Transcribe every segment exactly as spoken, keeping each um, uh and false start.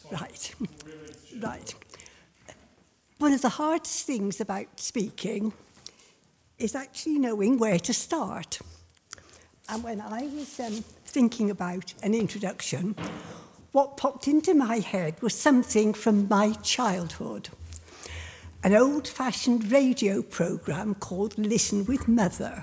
Right, right. One of the hardest things about speaking is actually knowing where to start. And when I was um, thinking about an introduction, what popped into my head was something from my childhood. An old-fashioned radio programme called Listen with Mother.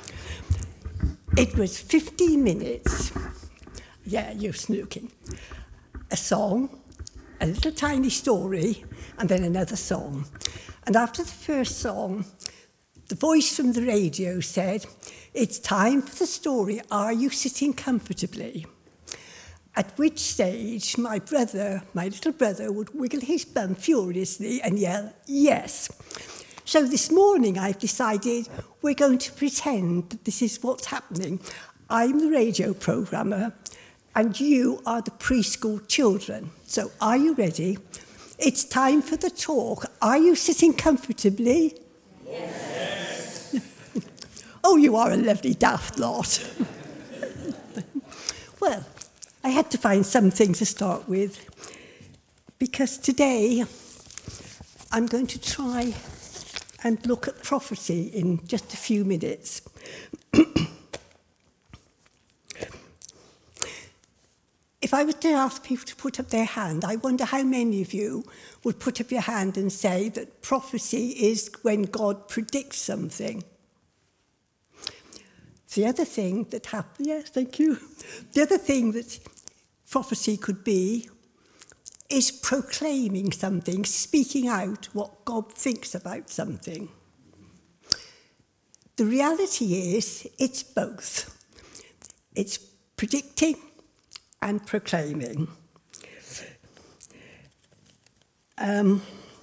It was fifteen minutes. Yeah, you're snooking. A song, a little tiny story, and then another song. And after the first song, the voice from the radio said, "It's time for the story, are you sitting comfortably?" At which stage my brother, my little brother, would wiggle his bum furiously and yell, "Yes." So this morning I've decided we're going to pretend that this is what's happening. I'm the radio programmer and you are the preschool children. So are you ready? It's time for the talk. Are you sitting comfortably? Yes. Oh, you are a lovely daft lot. Well, I had to find something to start with because today I'm going to try and look at prophecy in just a few minutes. If I was to ask people to put up their hand, I wonder how many of you would put up your hand and say that prophecy is when God predicts something. The other thing that happens, yes, thank you. The other thing that prophecy could be is proclaiming something, speaking out what God thinks about something. The reality is, it's both. It's predicting and proclaiming. Um,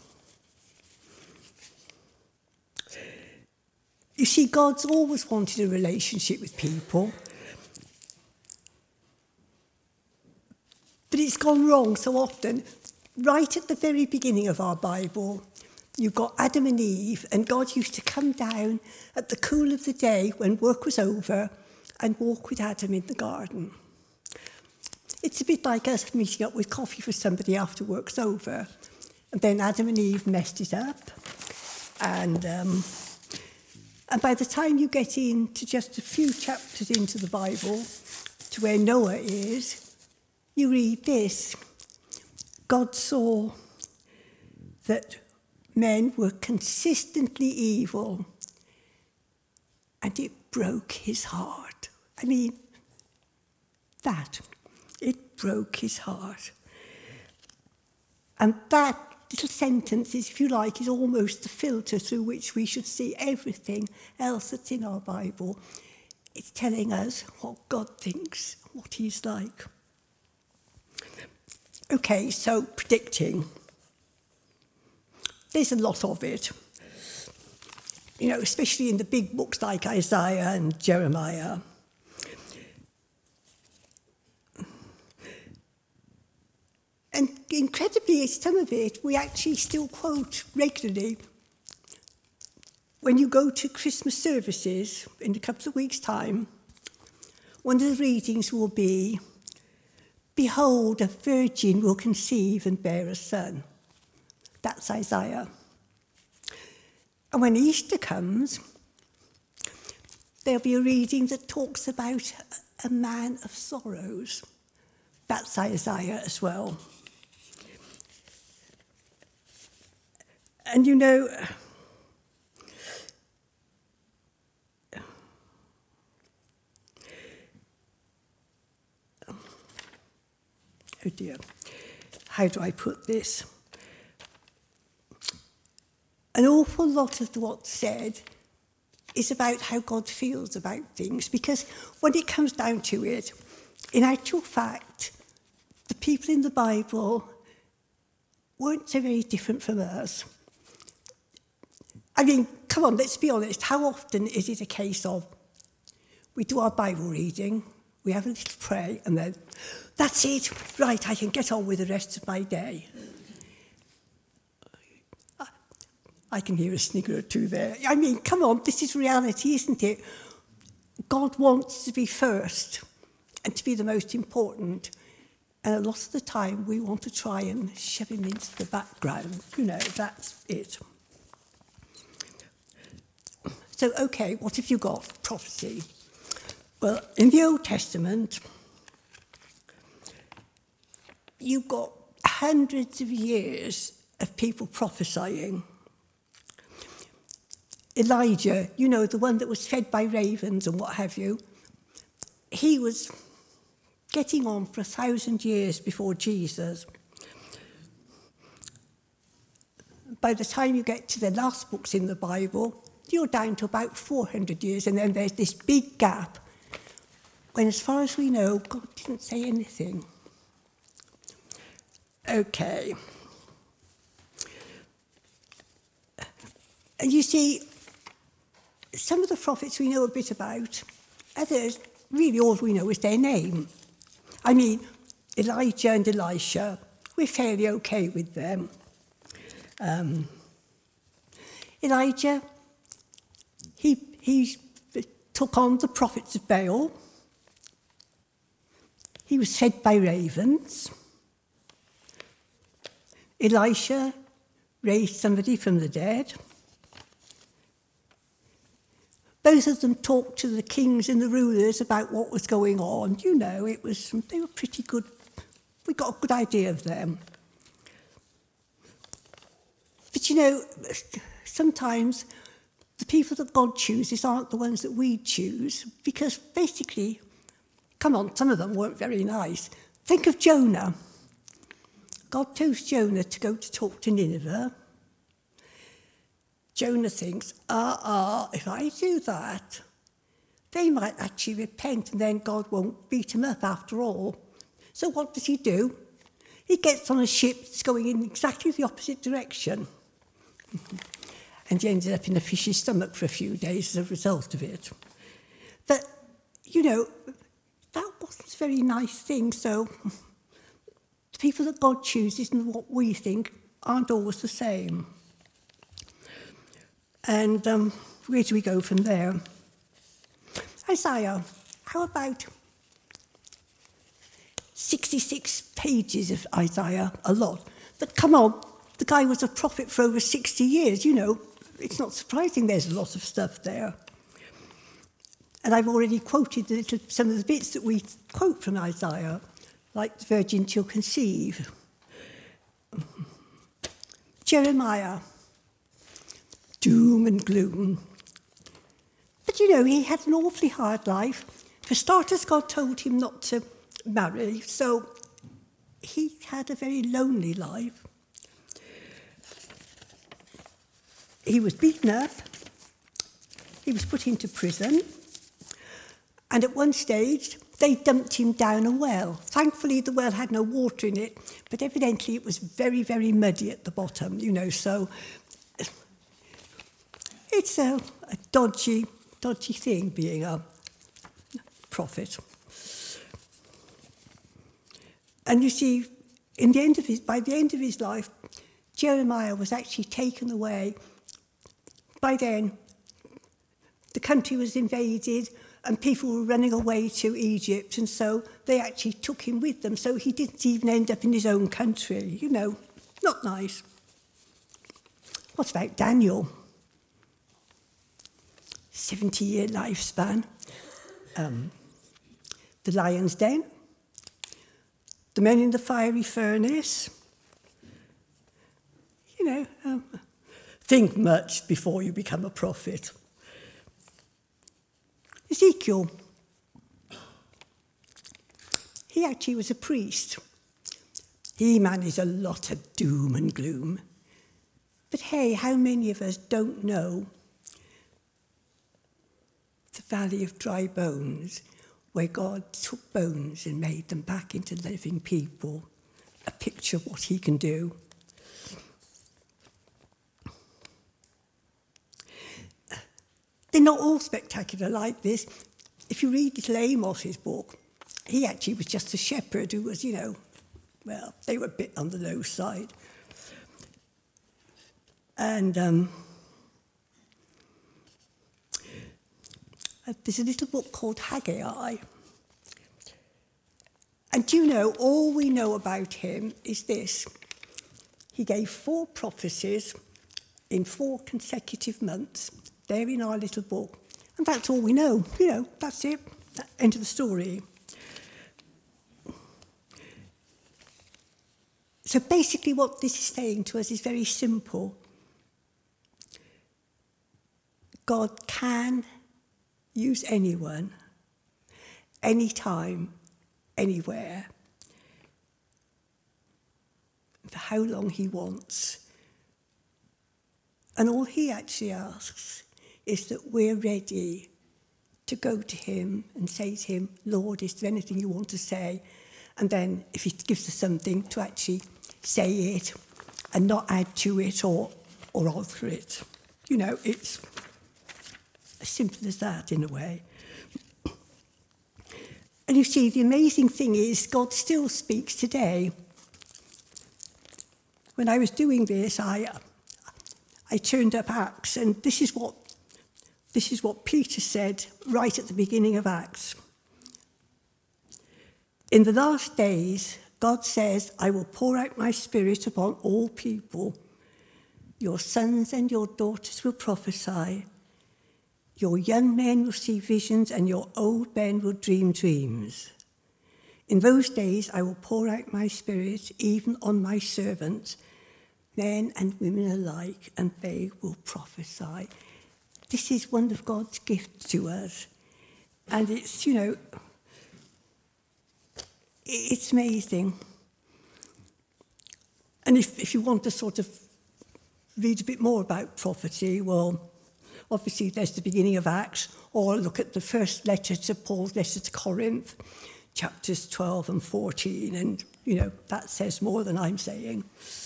you see, God's always wanted a relationship with people. But it's gone wrong so often. Right at the very beginning of our Bible, you've got Adam and Eve, and God used to come down at the cool of the day when work was over and walk with Adam in the garden. It's a bit like us meeting up with coffee for somebody after work's over. And then Adam and Eve messed it up. And, um, and by the time you get into just a few chapters into the Bible, to where Noah is, you read this. God saw that men were consistently evil, and it broke his heart. I mean, that, it broke his heart. And that little sentence is, if you like, is almost the filter through which we should see everything else that's in our Bible. It's telling us what God thinks, what he's like. Okay, so predicting. There's a lot of it. You know, especially in the big books like Isaiah and Jeremiah. And incredibly, some of it we actually still quote regularly. When you go to Christmas services in a couple of weeks' time, one of the readings will be, "Behold, a virgin will conceive and bear a son." That's Isaiah. And when Easter comes, there'll be a reading that talks about a man of sorrows. That's Isaiah as well. And you know, oh dear, how do I put this? An awful lot of what's said is about how God feels about things, because when it comes down to it, in actual fact, the people in the Bible weren't so very different from us. I mean, come on, let's be honest. How often is it a case of we do our Bible reading, we have a little pray, and then, that's it, right, I can get on with the rest of my day. I can hear a snigger or two there. I mean, come on, this is reality, isn't it? God wants to be first and to be the most important. And a lot of the time we want to try and shove him into the background. You know, that's it. So, okay, what have you got? Prophecy. Well, in the Old Testament, you've got hundreds of years of people prophesying. Elijah, you know, the one that was fed by ravens and what have you, he was getting on for a thousand years before Jesus. By the time you get to the last books in the Bible, you're down to about four hundred years, and then there's this big gap when, as far as we know, God didn't say anything. Okay. And you see, some of the prophets we know a bit about, others, really all we know is their name. I mean, Elijah and Elisha, we're fairly okay with them. Um, Elijah, he, he took on the prophets of Baal. He was fed by ravens. Elisha raised somebody from the dead. Both of them talked to the kings and the rulers about what was going on. You know, it was, they were pretty good. We got a good idea of them. But you know, sometimes the people that God chooses aren't the ones that we choose, because basically, come on, some of them weren't very nice. Think of Jonah. God chose Jonah to go to talk to Nineveh. Jonah thinks, ah, ah, if I do that, they might actually repent and then God won't beat him up after all. So what does he do? He gets on a ship that's going in exactly the opposite direction. And he ended up in a fish's stomach for a few days as a result of it. But, you know, that wasn't a very nice thing. So the people that God chooses and what we think aren't always the same. And um, where do we go from there? Isaiah, how about sixty-six pages of Isaiah? A lot. But come on, the guy was a prophet for over sixty years, you know. It's not surprising there's a lot of stuff there. And I've already quoted the little, some of the bits that we quote from Isaiah, like the virgin shall conceive. Jeremiah, doom and gloom. But you know, he had an awfully hard life. For starters, God told him not to marry, so he had a very lonely life. He was beaten up. He was put into prison. And at one stage, they dumped him down a well. Thankfully, the well had no water in it, but evidently it was very, very muddy at the bottom, you know, so it's a, a dodgy, dodgy thing being a prophet. And you see, in the end of his, by the end of his life, Jeremiah was actually taken away. By then, the country was invaded and people were running away to Egypt, and so they actually took him with them, so he didn't even end up in his own country. You know, not nice. What about Daniel? seventy-year lifespan. Um, the lion's den. The men in the fiery furnace. You know, um, think much before you become a prophet. Ezekiel. He actually was a priest. He managed a lot of doom and gloom. But hey, how many of us don't know the valley of dry bones, where God took bones and made them back into living people? A picture of what he can do. They're not all spectacular like this. If you read little Amos's book, he actually was just a shepherd who was, you know, well, they were a bit on the low side. And um, there's a little book called Haggai. And do you know, all we know about him is this. He gave four prophecies in four consecutive months. They're in our little book. And that's all we know. You know, that's it. End of the story. So basically what this is saying to us is very simple. God can use anyone, anytime, anywhere, for how long he wants. And all he actually asks is that we're ready to go to him and say to him, Lord, is there anything you want to say? And then if he gives us something, to actually say it and not add to it or, or alter it. You know, it's as simple as that in a way. And you see, the amazing thing is God still speaks today. When I was doing this, I I turned up Acts, and this is what this is what Peter said right at the beginning of Acts. In the last days, God says, I will pour out my spirit upon all people. Your sons and your daughters will prophesy. Your young men will see visions, and your old men will dream dreams. In those days, I will pour out my spirit even on my servants, men and women alike, and they will prophesy. This is one of God's gifts to us. And it's, you know, it's amazing. And if, if you want to sort of read a bit more about prophecy, well, obviously there's the beginning of Acts, or look at the first letter to Paul's letter to Corinth, chapters twelve and fourteen, and, you know, that says more than I'm saying.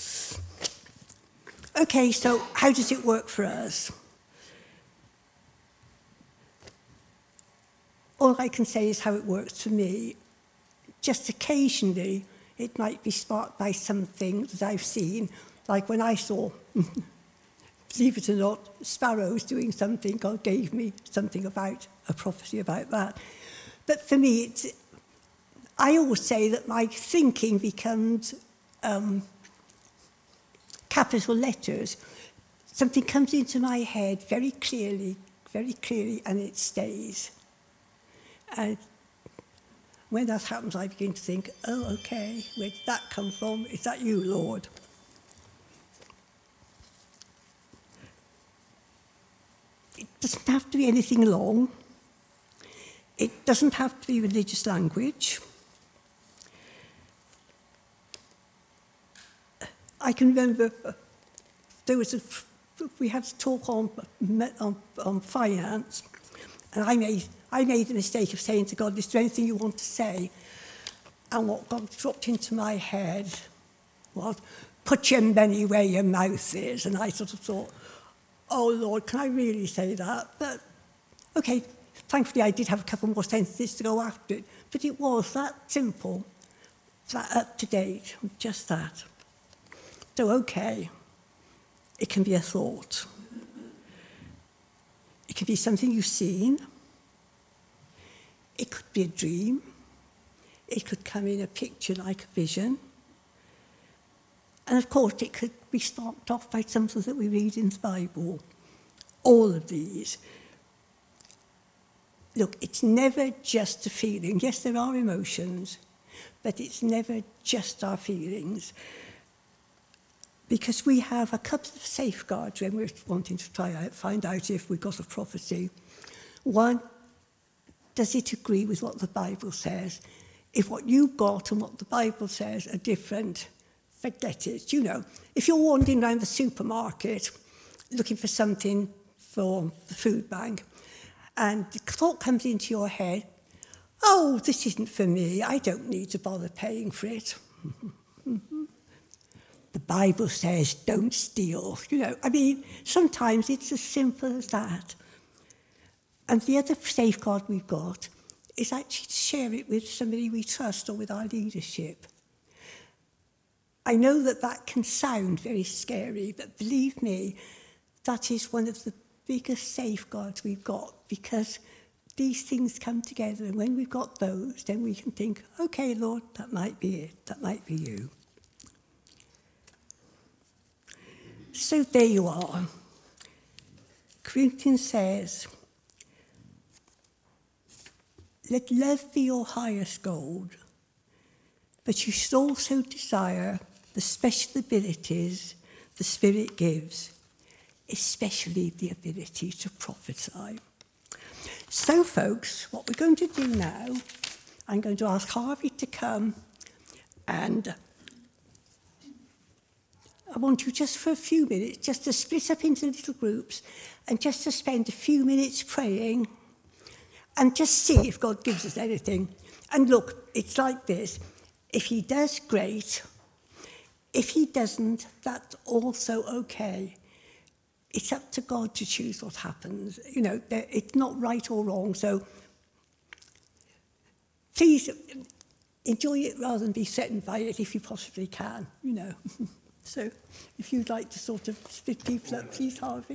Okay, so how does it work for us? All I can say is how it works for me. Just occasionally, it might be sparked by something that I've seen, like when I saw, believe it or not, sparrows doing something. God gave me something about a prophecy about that. But for me, it's, I always say that my thinking becomes um, capital letters. Something comes into my head very clearly, very clearly, and it stays. And when that happens, I begin to think, oh, okay, where did that come from? Is that you, Lord? It doesn't have to be anything long. It doesn't have to be religious language. I can remember uh, there was a, we had to talk on, on, on finance, and I made, I made the mistake of saying to God, is there anything you want to say? And what God dropped into my head was, put your money where your mouth is. And I sort of thought, oh, Lord, can I really say that? But, okay, thankfully I did have a couple more sentences to go after it. But it was that simple, that up to date, just that. So, okay, it can be a thought. It could be something you've seen. It could be a dream. It could come in a picture like a vision. And of course, it could be sparked off by something that we read in the Bible. All of these. Look, it's never just a feeling. Yes, there are emotions, but it's never just our feelings. Because we have a couple of safeguards when we're wanting to try out, find out if we've got a prophecy. One, does it agree with what the Bible says? If what you've got and what the Bible says are different, forget it. You know, if you're wandering around the supermarket looking for something for the food bank, and the thought comes into your head, oh, this isn't for me, I don't need to bother paying for it. The Bible says, don't steal. You know, I mean, sometimes it's as simple as that. And the other safeguard we've got is actually to share it with somebody we trust or with our leadership. I know that that can sound very scary, but believe me, that is one of the biggest safeguards we've got, because these things come together, and when we've got those, then we can think, okay, Lord, that might be it, that might be you. So there you are. Corinthians says, let love be your highest goal, but you should also desire the special abilities the Spirit gives, especially the ability to prophesy. So, folks, what we're going to do now, I'm going to ask Harvey to come, and I want you just for a few minutes, just to split up into little groups, and just to spend a few minutes praying, and just see if God gives us anything. And look, it's like this. If he does, great. If he doesn't, that's also okay. It's up to God to choose what happens. You know, it's not right or wrong. So please enjoy it rather than be threatened by it if you possibly can, you know. So if you'd like to sort of split people up, please, Harvey.